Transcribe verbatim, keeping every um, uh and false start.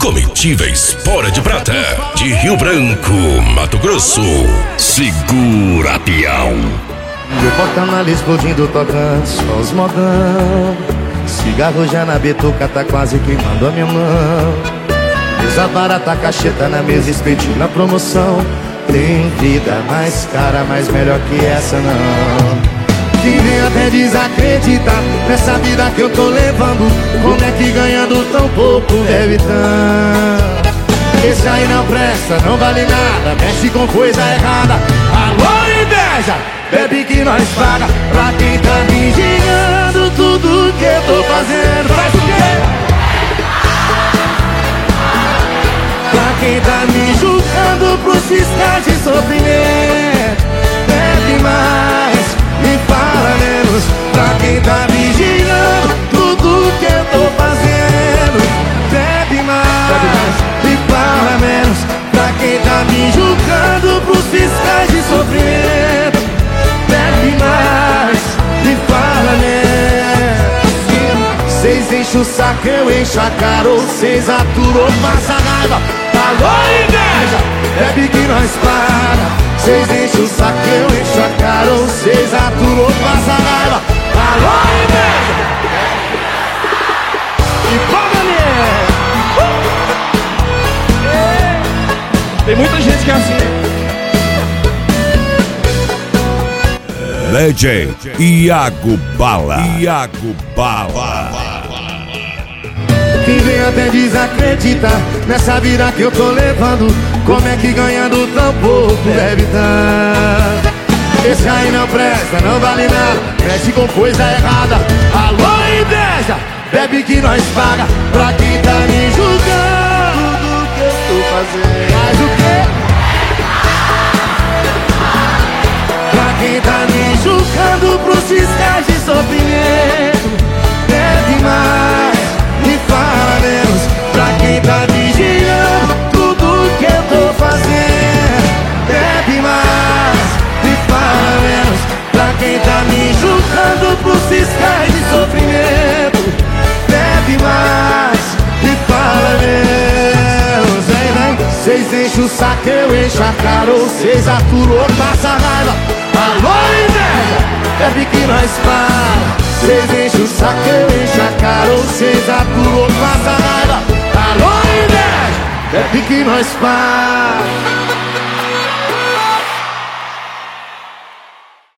Comitiva Espora de Prata, de Rio Branco, Mato Grosso. Segura, peão. Meu porta-mala explodindo, tocando só os modão. Cigarro já na bituca, tá quase queimando a minha mão. Mesa barata, cacheta na mesa, expedindo na promoção. Tem vida mais cara, mas melhor que essa não. Quem vem até desacreditar nessa vida que eu tô levando. Como é que ganhando tão pouco deve tanto? Esse aí não presta, não vale nada, mexe com coisa errada. Alô, inveja, bebe que nós paga. Pra quem tá vigiando tudo que eu tô fazendo. Faz o quê? Pra quem tá me julgando pros fiscais de sofrimento. Bebe mais e fala menos. Pra quem tá vigiando tudo que eu tô fazendo. Bebe mais e fala menos. Pra quem tá me julgando pros fiscais de sofrimento. Bebe mais e fala menos. Cês enchem o saco, eu encho a cara. Ou cês aturam, passa raiva. Alô, inveja, bebe que nós paga. Cês enchem o saco, eu encho a cara. Ou cês aturam, passa raiva. Alô, inveja. E paga mesmo. Tem muita gente que é assim. Legend Iago Bala. Iago Bala. Quem vem até desacreditar nessa vida que eu tô levando. Como é que ganhando tão pouco deve tanto? Esse aí não presta, não vale nada, mexe com coisa errada. Alô, inveja, bebe que nós paga. Pra quem tá me julgando do que eu tô fazendo. Faz o quê? Pra quem tá me julgando pros fiscais de sofrimento. Bebe mais e fala menos. Pra quem tá vigiando tudo que eu tô fazendo. Bebe mais e fala menos. Pra quem tá me julgando pros fiscais de sofrimento. Bebe mais e fala menos. Vem, vem. Cês enchem o saco, eu encho a cara. Ou cês aturam, passa raiva. Alô, inveja, bebe que nós paga. Cês enchem o saco, eu encho a cara. Ou cês aturam, passa raiva. Alô, inveja, bebe que nós paga.